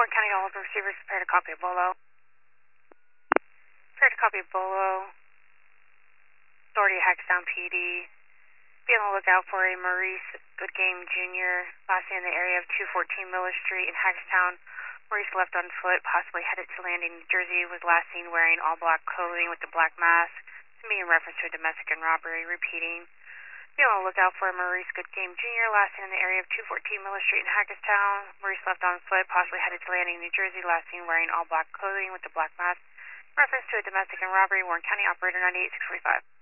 Warren County, all of the receivers, prepare to copy a Bolo. Prepare to copy a Bolo. Authority Hagerstown PD. Be on the lookout for a Maurice Goodgame Jr. last seen in the area of 214 Miller Street in Hagerstown. Maurice left on foot, possibly headed to Landing, New Jersey, was last seen wearing all black clothing with a black mask. To me in reference to a domestic and robbery. Repeating. Be on the lookout for a Maurice Goodgame Jr. last seen in the area of 214 Miller Street in Hagerstown. Maurice left on foot, possibly headed to Landing, New Jersey, last seen wearing all black clothing with a black mask. In reference to a domestic and robbery. Warren County, operator 98645.